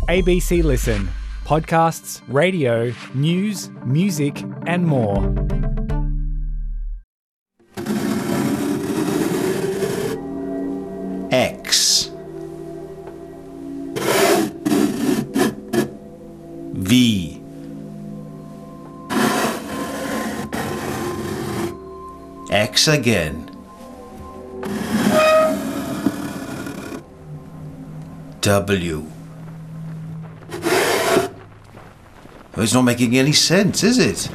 ABC Listen. Podcasts, radio, news, music and more. X V X again. W. It's not making any sense, is it?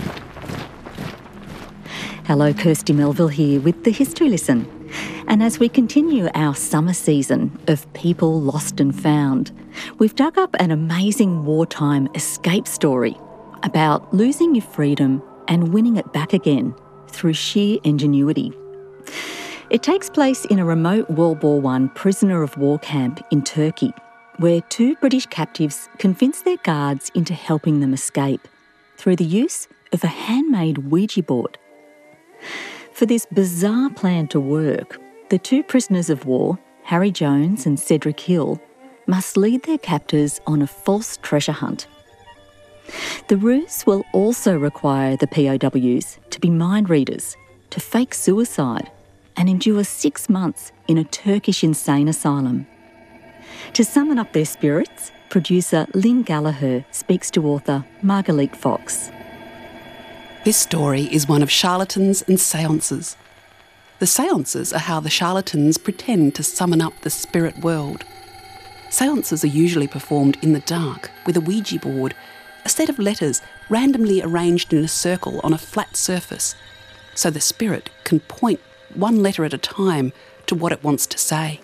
Hello, Kirsty Melville here with the History Lesson. And as we continue our summer season of People Lost and Found, we've dug up an amazing wartime escape story about losing your freedom and winning it back again through sheer ingenuity. It takes place in a remote World War I prisoner of war camp in Turkey, where two British captives convince their guards into helping them escape through the use of a handmade Ouija board. For this bizarre plan to work, the two prisoners of war, Harry Jones and Cedric Hill, must lead their captors on a false treasure hunt. The ruse will also require the POWs to be mind readers, to fake suicide, and endure 6 months in a Turkish insane asylum. To summon up their spirits, producer Lynn Gallagher speaks to author Margalit Fox. This story is one of charlatans and seances. The seances are how the charlatans pretend to summon up the spirit world. Seances are usually performed in the dark with a Ouija board, a set of letters randomly arranged in a circle on a flat surface, so the spirit can point one letter at a time to what it wants to say.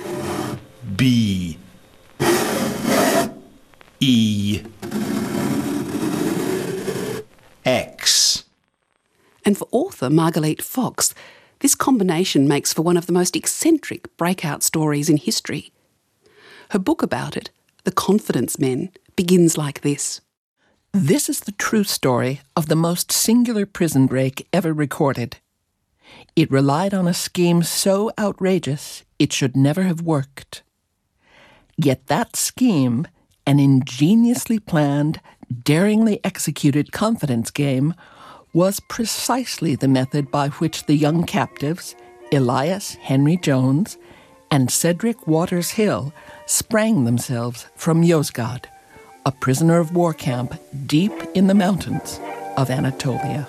B E X. And for author Margalit Fox, this combination makes for one of the most eccentric breakout stories in history. Her book about it, The Confidence Men, begins like this. This is the true story of the most singular prison break ever recorded. It relied on a scheme so outrageous it should never have worked. Yet that scheme, an ingeniously planned, daringly executed confidence game, was precisely the method by which the young captives, Elias Henry Jones and Cedric Waters Hill, sprang themselves from Yozgad, a prisoner of war camp deep in the mountains of Anatolia.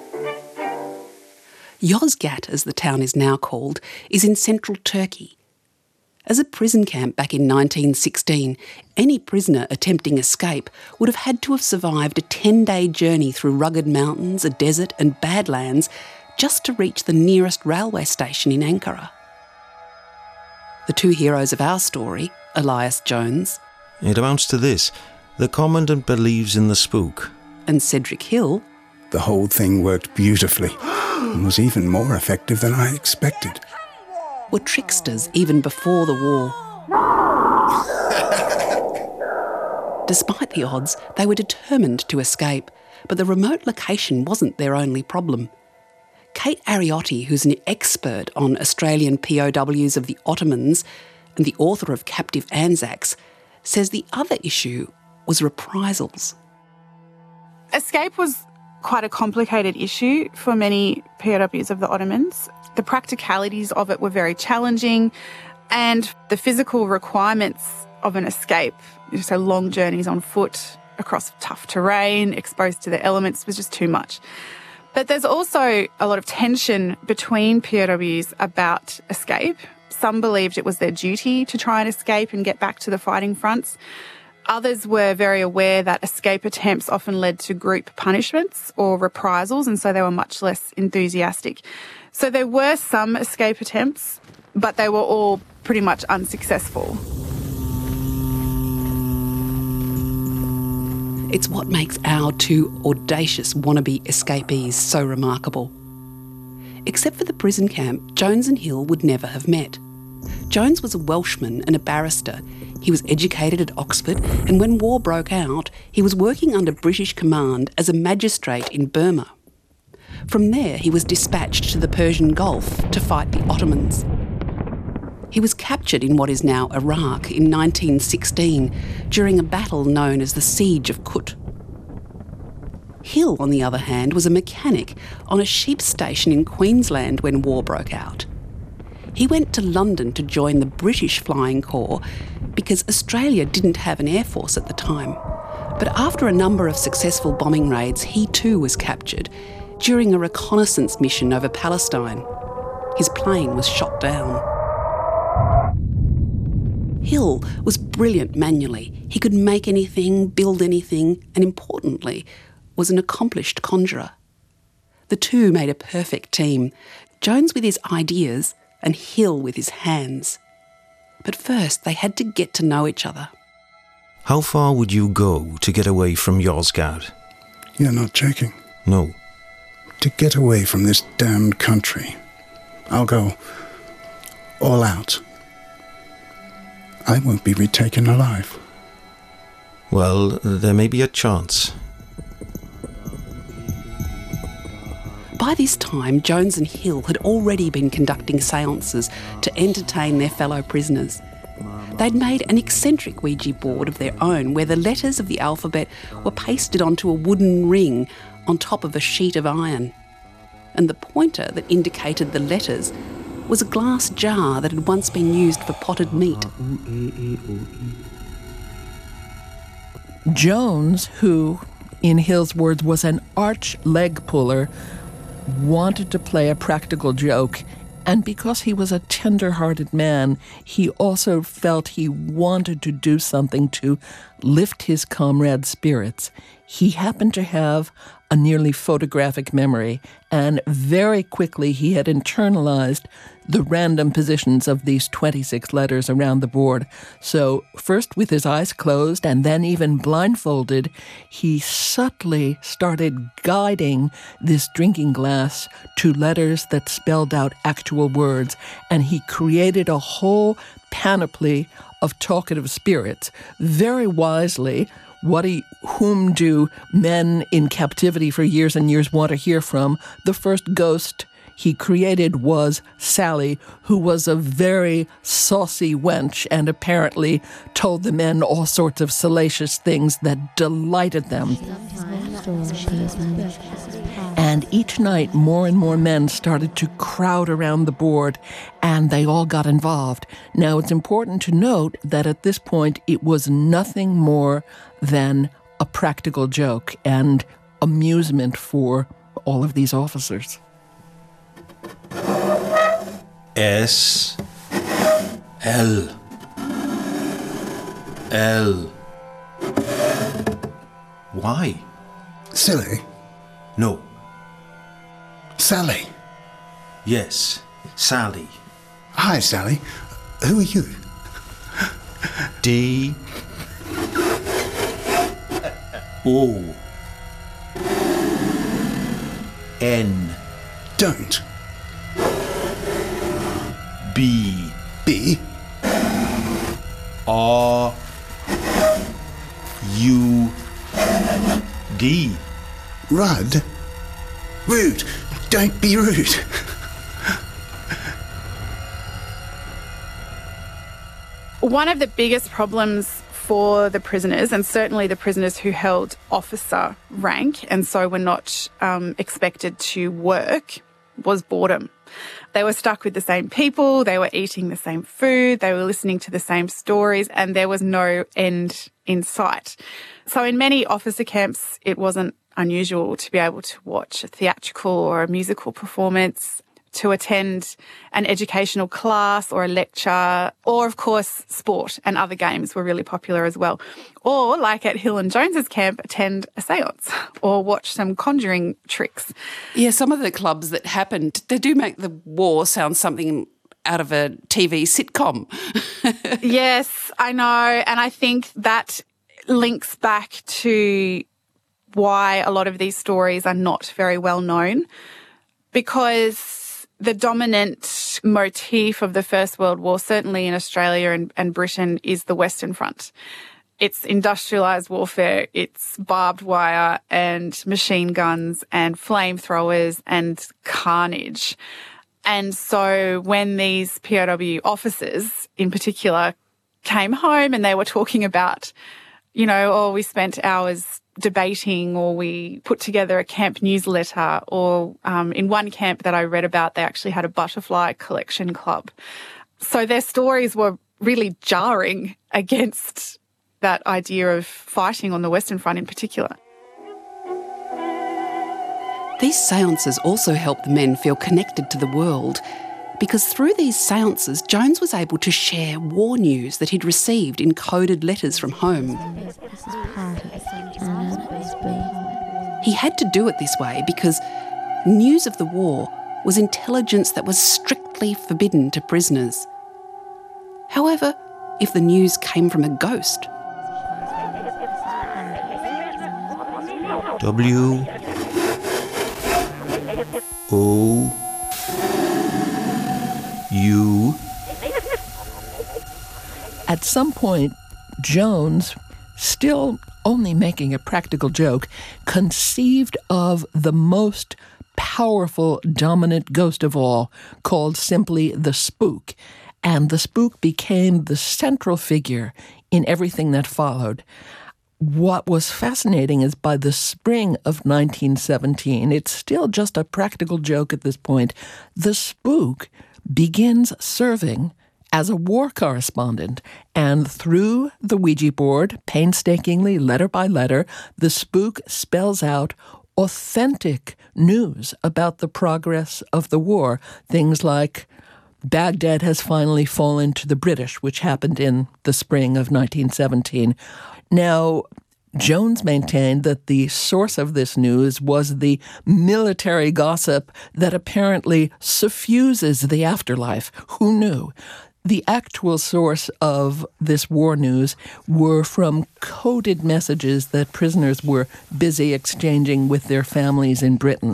Yozgat, as the town is now called, is in central Turkey. As a prison camp back in 1916, any prisoner attempting escape would have had to have survived a 10-day journey through rugged mountains, a desert and badlands just to reach the nearest railway station in Ankara. The two heroes of our story, Elias Jones... It amounts to this. The Commandant believes in the spook. ...and Cedric Hill... The whole thing worked beautifully and was even more effective than I expected. ...were tricksters even before the war. Despite the odds, they were determined to escape, but the remote location wasn't their only problem. Kate Ariotti, who's an expert on Australian POWs of the Ottomans and the author of Captive Anzacs, says the other issue was reprisals. Escape was quite a complicated issue for many POWs of the Ottomans. The practicalities of it were very challenging, and the physical requirements of an escape, so long journeys on foot across tough terrain, exposed to the elements, was just too much. But there's also a lot of tension between POWs about escape. Some believed it was their duty to try and escape and get back to the fighting fronts. Others were very aware that escape attempts often led to group punishments or reprisals, and so they were much less enthusiastic. So there were some escape attempts, but they were all pretty much unsuccessful. It's what makes our two audacious wannabe escapees so remarkable. Except for the prison camp, Jones and Hill would never have met. Jones was a Welshman and a barrister. He was educated at Oxford, and when war broke out, he was working under British command as a magistrate in Burma. From there, he was dispatched to the Persian Gulf to fight the Ottomans. He was captured in what is now Iraq in 1916 during a battle known as the Siege of Kut. Hill, on the other hand, was a mechanic on a sheep station in Queensland when war broke out. He went to London to join the British Flying Corps because Australia didn't have an air force at the time. But after a number of successful bombing raids, he too was captured during a reconnaissance mission over Palestine. His plane was shot down. Hill was brilliant manually. He could make anything, build anything, and importantly, was an accomplished conjurer. The two made a perfect team, Jones with his ideas and Hill with his hands. But first, they had to get to know each other. How far would you go to get away from Yozgad? You're not joking. No. To get away from this damned country, I'll go all out. I won't be retaken alive. Well, there may be a chance. By this time, Jones and Hill had already been conducting seances to entertain their fellow prisoners. They'd made an eccentric Ouija board of their own where the letters of the alphabet were pasted onto a wooden ring on top of a sheet of iron. And the pointer that indicated the letters was a glass jar that had once been used for potted meat. Jones, who, in Hill's words, was an arch leg puller, wanted to play a practical joke, and because he was a tender-hearted man, he also felt he wanted to do something to lift his comrades' spirits. He happened to have a nearly photographic memory, and very quickly he had internalized the random positions of these 26 letters around the board. So first with his eyes closed and then even blindfolded, he subtly started guiding this drinking glass to letters that spelled out actual words, and he created a whole panoply of talkative spirits. Very wisely, whom do men in captivity for years and years want to hear from? The first ghost he created was Sally, who was a very saucy wench and apparently told the men all sorts of salacious things that delighted them. And each night, more and more men started to crowd around the board, and they all got involved. Now, it's important to note that at this point, it was nothing more than a practical joke and amusement for all of these officers. S L L. Why? Silly? No. Sally? Yes, Sally. Hi, Sally. Who are you? D O N Don't. B B? R U D. Rudd? Rude. Don't be rude. One of the biggest problems for the prisoners, and certainly the prisoners who held officer rank and so were not expected to work, was boredom. They were stuck with the same people, they were eating the same food, they were listening to the same stories, and there was no end in sight. So in many officer camps, it wasn't unusual to be able to watch a theatrical or a musical performance, to attend an educational class or a lecture, or of course sport and other games were really popular as well. Or, like at Hill and Jones's camp, attend a seance or watch some conjuring tricks. Yeah, some of the clubs that happened, they do make the war sound something out of a TV sitcom. Yes, I know. And I think that links back to why a lot of these stories are not very well known, because the dominant motif of the First World War, certainly in Australia and Britain, is the Western Front. It's industrialised warfare, it's barbed wire and machine guns and flamethrowers and carnage. And so when these POW officers in particular came home and they were talking about, you know, oh, we spent hours debating, or we put together a camp newsletter, or in one camp that I read about, they actually had a butterfly collection club. So their stories were really jarring against that idea of fighting on the Western Front in particular. These seances also helped the men feel connected to the world, because through these seances, Jones was able to share war news that he'd received in coded letters from home. He had to do it this way because news of the war was intelligence that was strictly forbidden to prisoners. However, if the news came from a ghost, W O U. At some point, Jones, still only making a practical joke, conceived of the most powerful, dominant ghost of all, called simply the spook. And the spook became the central figure in everything that followed. What was fascinating is by the spring of 1917, it's still just a practical joke at this point, the spook begins serving as a war correspondent. And through the Ouija board, painstakingly, letter by letter, the spook spells out authentic news about the progress of the war. Things like Baghdad has finally fallen to the British, which happened in the spring of 1917. Now, Jones maintained that the source of this news was the military gossip that apparently suffuses the afterlife. Who knew? The actual source of this war news were from coded messages that prisoners were busy exchanging with their families in Britain.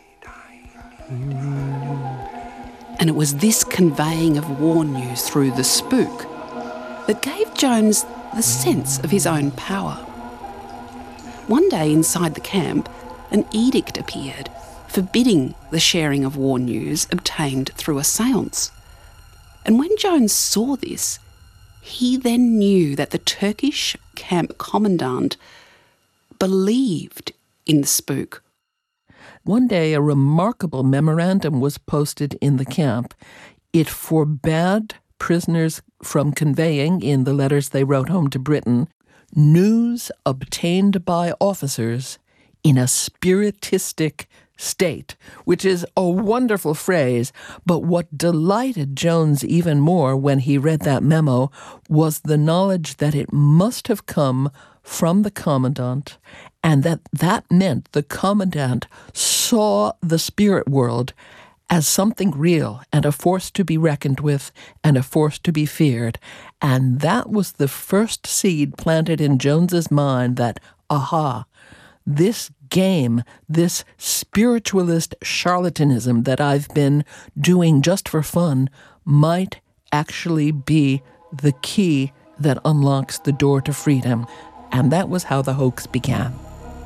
and it was this conveying of war news through the spook that gave Jones the sense of his own power. One day inside the camp, an edict appeared forbidding the sharing of war news obtained through a séance. And when Jones saw this, he then knew that the Turkish camp commandant believed in the spook. One day, a remarkable memorandum was posted in the camp. It forbade prisoners from conveying, in the letters they wrote home to Britain, news obtained by officers in a spiritistic state, which is a wonderful phrase, but what delighted Jones even more when he read that memo was the knowledge that it must have come from the commandant, and that meant the commandant saw the spirit world as something real and a force to be reckoned with and a force to be feared. And that was the first seed planted in Jones's mind that, aha, this game, this spiritualist charlatanism that I've been doing just for fun might actually be the key that unlocks the door to freedom. And that was how the hoax began.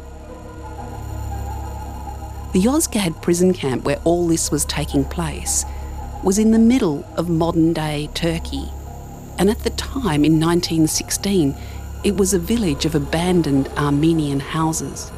The Yozgad prison camp where all this was taking place was in the middle of modern-day Turkey. And at the time, in 1916, it was a village of abandoned Armenian houses.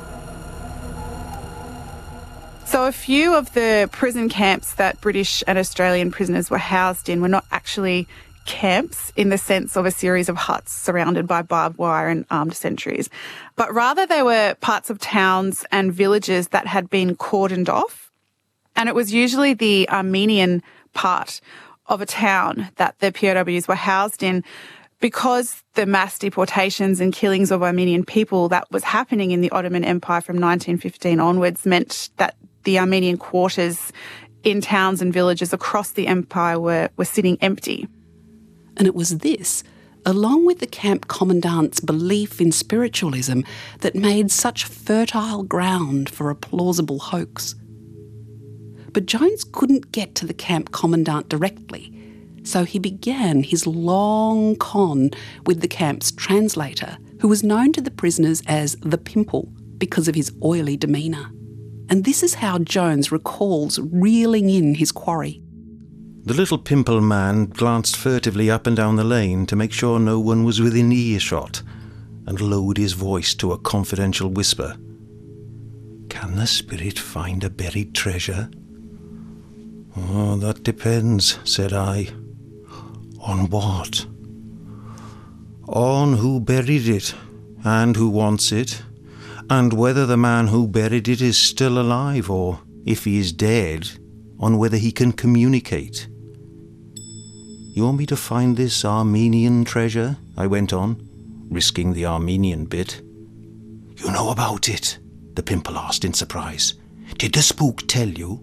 So a few of the prison camps that British and Australian prisoners were housed in were not actually camps in the sense of a series of huts surrounded by barbed wire and armed sentries, but rather they were parts of towns and villages that had been cordoned off. And it was usually the Armenian part of a town that the POWs were housed in, because the mass deportations and killings of Armenian people that was happening in the Ottoman Empire from 1915 onwards meant that the Armenian quarters in towns and villages across the empire were sitting empty. And it was this, along with the camp commandant's belief in spiritualism, that made such fertile ground for a plausible hoax. But Jones couldn't get to the camp commandant directly, so he began his long con with the camp's translator, who was known to the prisoners as the Pimple because of his oily demeanour. And this is how Jones recalls reeling in his quarry. The little pimple man glanced furtively up and down the lane to make sure no one was within earshot, and lowered his voice to a confidential whisper. "Can the spirit find a buried treasure?" "Oh, that depends," said I. "On what?" "On who buried it, and who wants it, and whether the man who buried it is still alive, or, if he is dead, on whether he can communicate." "You want me to find this Armenian treasure?" I went on, risking the Armenian bit. "You know about it?" the pimple asked in surprise. "Did the spook tell you?"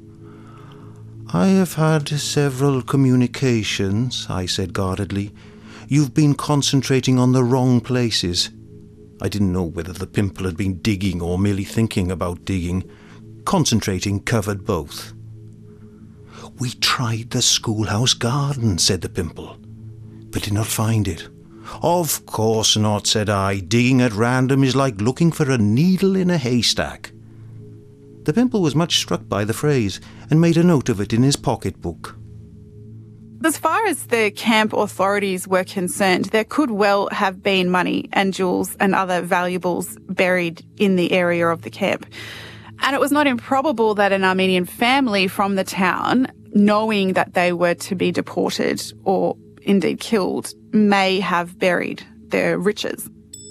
"I have had several communications," I said guardedly. "You've been concentrating on the wrong places." I didn't know whether the pimple had been digging or merely thinking about digging. Concentrating covered both. "We tried the schoolhouse garden," said the pimple, "but did not find it." "Of course not," said I. "Digging at random is like looking for a needle in a haystack." The pimple was much struck by the phrase and made a note of it in his pocketbook. As far as the camp authorities were concerned, there could well have been money and jewels and other valuables buried in the area of the camp. And it was not improbable that an Armenian family from the town, knowing that they were to be deported or indeed killed, may have buried their riches.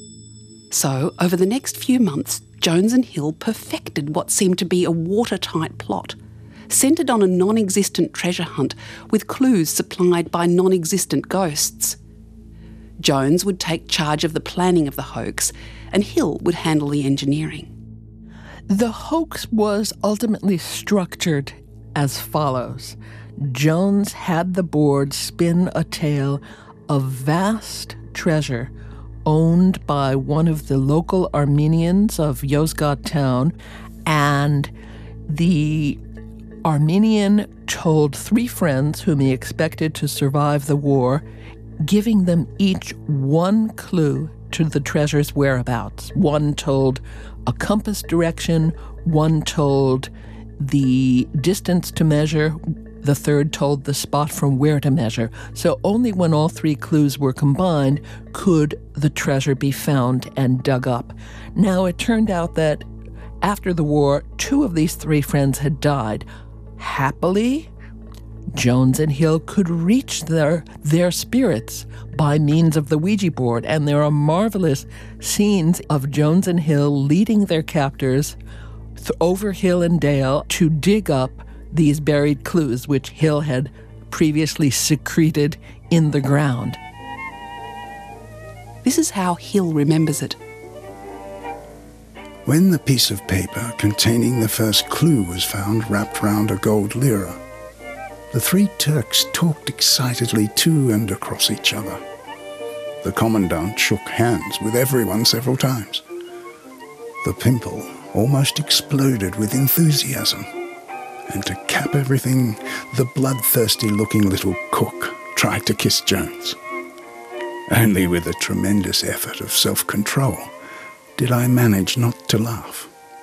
So, over the next few months, Jones and Hill perfected what seemed to be a watertight plot, centred on a non-existent treasure hunt with clues supplied by non-existent ghosts. Jones would take charge of the planning of the hoax, and Hill would handle the engineering. The hoax was ultimately structured as follows. Jones had the board spin a tale of vast treasure owned by one of the local Armenians of Yozgat town, and the Armenian told 3 friends whom he expected to survive the war, giving them each one clue to the treasure's whereabouts. One told a compass direction, one told the distance to measure, the third told the spot from where to measure. So only when all 3 clues were combined could the treasure be found and dug up. Now, it turned out that after the war, 2 of these 3 friends had died. Happily, Jones and Hill could reach their spirits by means of the Ouija board, and there are marvelous scenes of Jones and Hill leading their captors over hill and dale to dig up these buried clues which Hill had previously secreted in the ground. This is how Hill remembers it. When the piece of paper containing the first clue was found wrapped round a gold lira, the 3 Turks talked excitedly to and across each other. The commandant shook hands with everyone several times. The pimple almost exploded with enthusiasm. And to cap everything, the bloodthirsty-looking little cook tried to kiss Jones. Only with a tremendous effort of self-control did I manage not to laugh.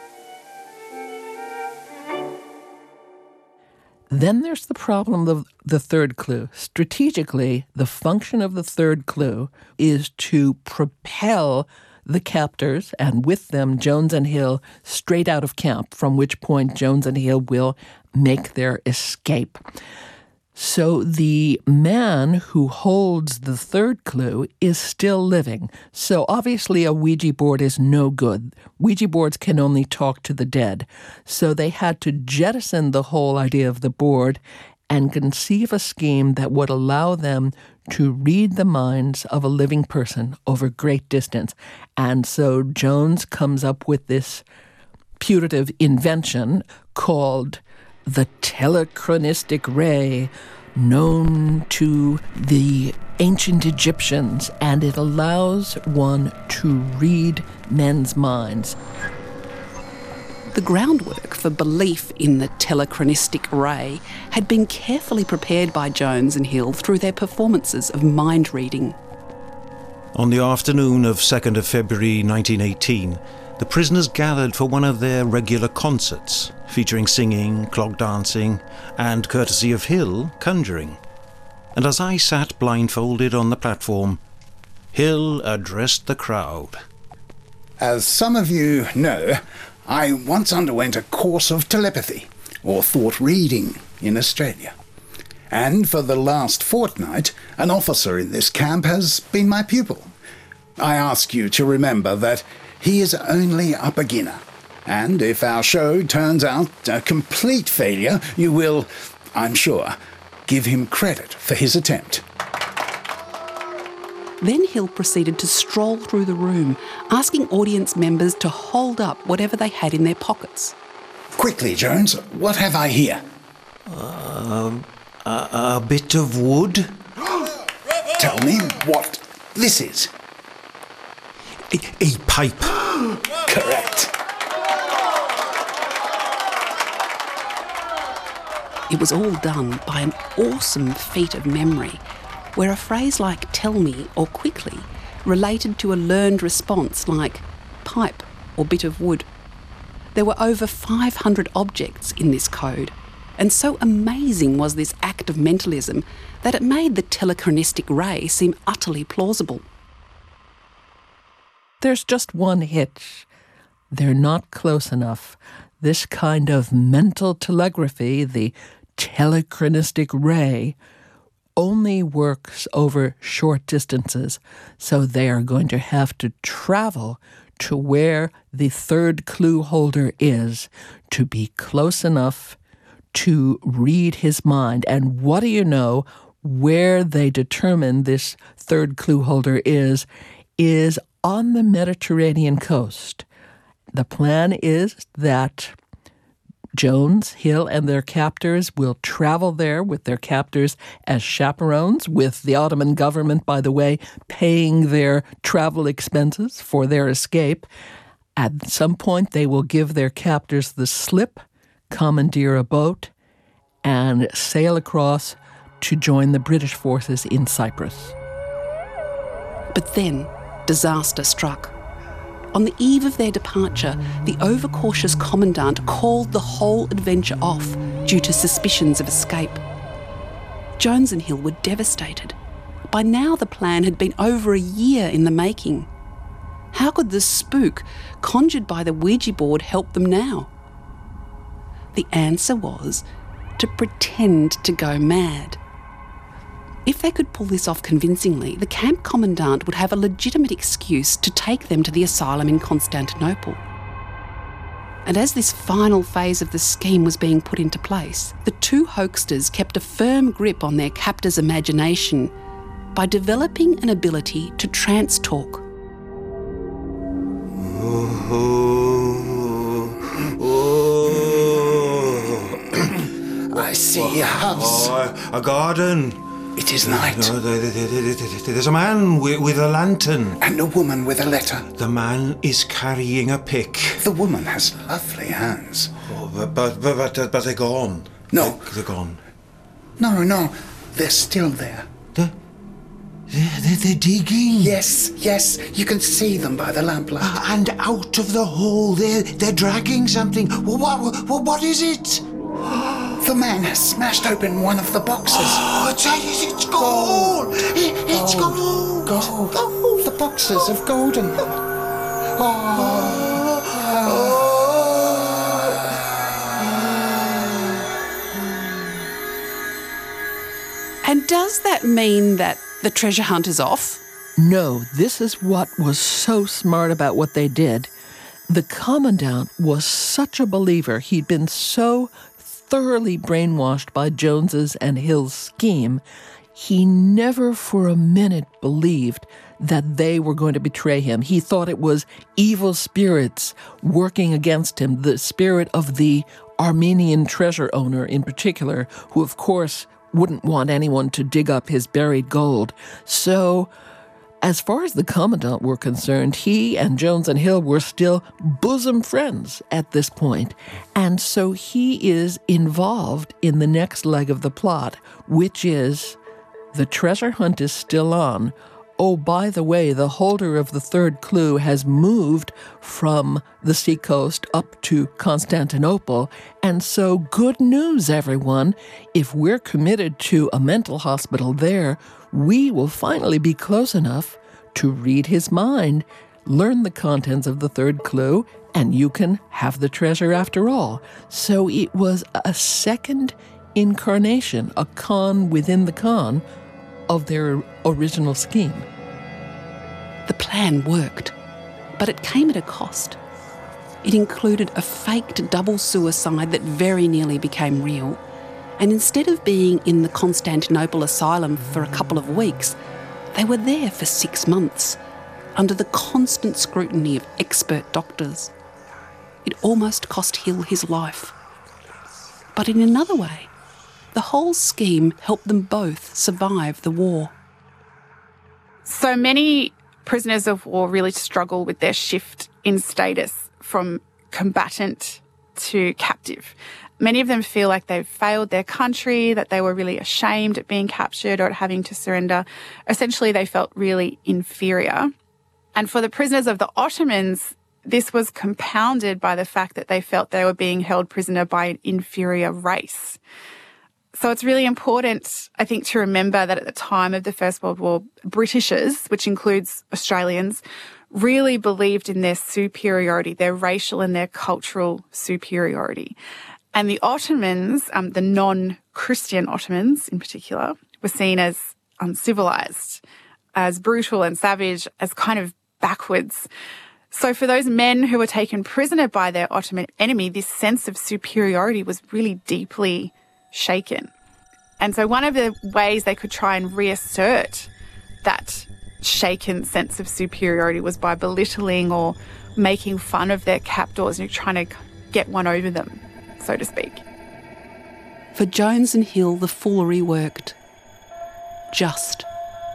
Then there's the problem of the third clue. Strategically, the function of the third clue is to propel the captors, and with them Jones and Hill, straight out of camp, from which point Jones and Hill will make their escape. So the man who holds the third clue is still living. So obviously a Ouija board is no good. Ouija boards can only talk to the dead. So they had to jettison the whole idea of the board and conceive a scheme that would allow them to read the minds of a living person over great distance. And so Jones comes up with this putative invention called the telechronistic ray, known to the ancient Egyptians, and it allows one to read men's minds. The groundwork for belief in the telechronistic ray had been carefully prepared by Jones and Hill through their performances of mind reading. On the afternoon of 2nd of February 1918, the prisoners gathered for one of their regular concerts, featuring singing, clog dancing, and, courtesy of Hill, conjuring. And as I sat blindfolded on the platform, Hill addressed the crowd. As some of you know, I once underwent a course of telepathy, or thought reading, in Australia. And for the last fortnight, an officer in this camp has been my pupil. I ask you to remember that he is only a beginner, and if our show turns out a complete failure, you will, I'm sure, give him credit for his attempt. Then Hill proceeded to stroll through the room, asking audience members to hold up whatever they had in their pockets. Quickly, Jones, what have I here? A bit of wood? Tell me what this is. A pipe. Correct. It was all done by an awesome feat of memory, where a phrase like "tell me" or "quickly" related to a learned response like pipe or bit of wood. There were over 500 objects in this code, and so amazing was this act of mentalism that it made the telechronistic ray seem utterly plausible. There's just one hitch. They're not close enough. This kind of mental telegraphy, the telechronistic ray, only works over short distances, so they are going to have to travel to where the third clue holder is to be close enough to read his mind. And what do you know, where they determine this third clue holder is on the Mediterranean coast. The plan is that Jones, Hill, and their captors will travel there with their captors as chaperones, with the Ottoman government, by the way, paying their travel expenses for their escape. At some point, they will give their captors the slip, commandeer a boat, and sail across to join the British forces in Cyprus. But then, disaster struck. On the eve of their departure, the overcautious commandant called the whole adventure off due to suspicions of escape. Jones and Hill were devastated. By now the plan had been over a year in the making. How could the spook conjured by the Ouija board help them now? The answer was to pretend to go mad. If they could pull this off convincingly, the camp commandant would have a legitimate excuse to take them to the asylum in Constantinople. And as this final phase of the scheme was being put into place, the two hoaxsters kept a firm grip on their captor's imagination by developing an ability to trance talk. I see a house. A garden. It is night. No, there's a man with a lantern. And a woman with a letter. The man is carrying a pick. The woman has lovely hands. Oh, but they're gone. No. They're gone. No. They're still there. They're digging. Yes. You can see them by the lamplight. And out of the hole, they're dragging something. What is it? The man has smashed open one of the boxes. Oh, it's gold! It's gold! Gold. The boxes of golden. And does that mean that the treasure hunt is off? No, this is what was so smart about what they did. The commandant was such a believer. He'd been so thoroughly brainwashed by Jones's and Hill's scheme, he never for a minute believed that they were going to betray him. He thought it was evil spirits working against him, the spirit of the Armenian treasure owner in particular, who of course wouldn't want anyone to dig up his buried gold. So, as far as the commandant were concerned, he and Jones and Hill were still bosom friends at this point. And so he is involved in the next leg of the plot, which is the treasure hunt is still on. oh, by the way, the holder of the third clue has moved from the seacoast up to Constantinople. And so good news, everyone. If we're committed to a mental hospital there, we will finally be close enough to read his mind, learn the contents of the third clue, and you can have the treasure after all. So it was a second incarnation, a con within the con, of their original scheme. The plan worked, but it came at a cost. It included a faked double suicide that very nearly became real, and instead of being in the Constantinople asylum for a couple of weeks, they were there for 6 months, under the constant scrutiny of expert doctors. It almost cost Hill his life. But in another way, the whole scheme helped them both survive the war. So many prisoners of war really struggle with their shift in status from combatant to captive. Many of them feel like they've failed their country, that they were really ashamed at being captured or at having to surrender. Essentially, they felt really inferior. And for the prisoners of the Ottomans, this was compounded by the fact that they felt they were being held prisoner by an inferior race. So it's really important, I think, to remember that at the time of the First World War, Britishers, which includes Australians, really believed in their superiority, their racial and their cultural superiority. And the Ottomans, the non-Christian Ottomans in particular, were seen as uncivilised, as brutal and savage, as kind of backwards. So for those men who were taken prisoner by their Ottoman enemy, this sense of superiority was really deeply shaken. And so one of the ways they could try and reassert that shaken sense of superiority was by belittling or making fun of their captors and trying to get one over them, so to speak. For Jones and Hill, the foolery worked. Just.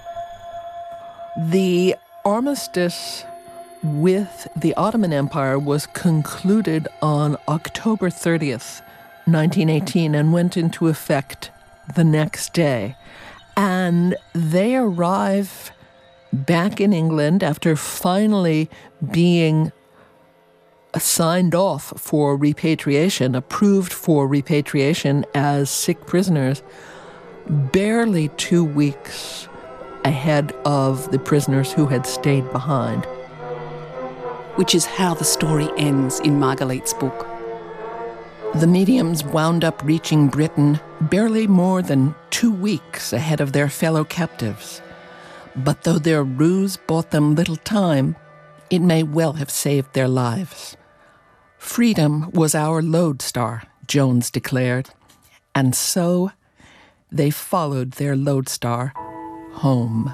The armistice with the Ottoman Empire was concluded on October 30th, 1918, and went into effect the next day. And they arrive back in England after finally being signed off for repatriation, approved for repatriation as sick prisoners, barely 2 weeks ahead of the prisoners who had stayed behind. Which is how the story ends in Margalite's book. The mediums wound up reaching Britain barely more than 2 weeks ahead of their fellow captives. But though their ruse bought them little time, it may well have saved their lives. Freedom was our lodestar, Jones declared, and so they followed their lodestar home.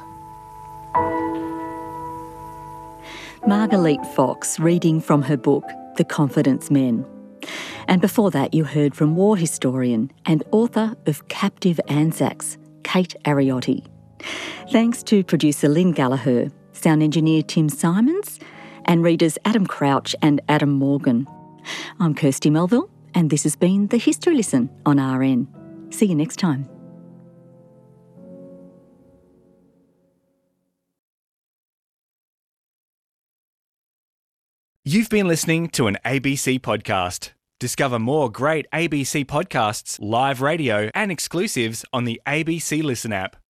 Margalite Fox reading from her book, The Confidence Men. And before that, you heard from war historian and author of Captive Anzacs, Kate Ariotti. Thanks to producer Lynn Gallagher, sound engineer Tim Simons, and readers Adam Crouch and Adam Morgan. I'm Kirsty Melville, and this has been The History Lesson on RN. See you next time. You've been listening to an ABC podcast. Discover more great ABC podcasts, live radio, and exclusives on the ABC Listen app.